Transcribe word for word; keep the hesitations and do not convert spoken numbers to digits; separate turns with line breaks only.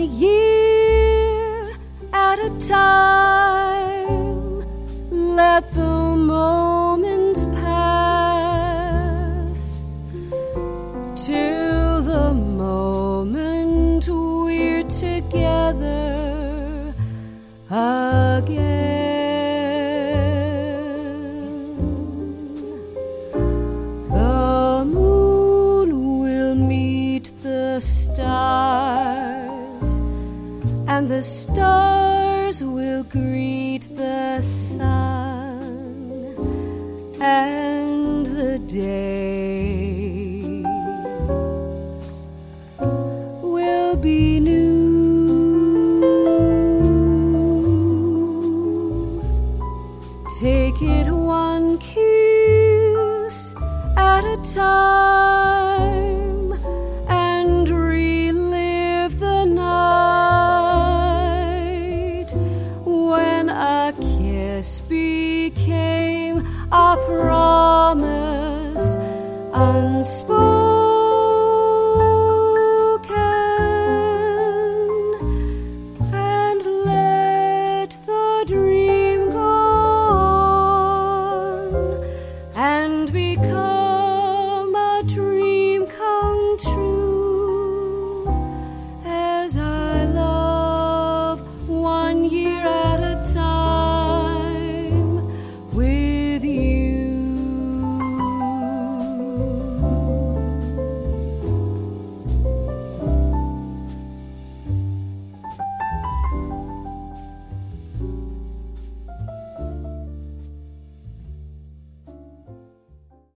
year at a time. Let the moments pass till the moment we're together again. The moon will meet the stars, and the stars will greet the sun, and the day will be new. Take it one kiss at a time and relive the night when a kiss became a promise unspoken.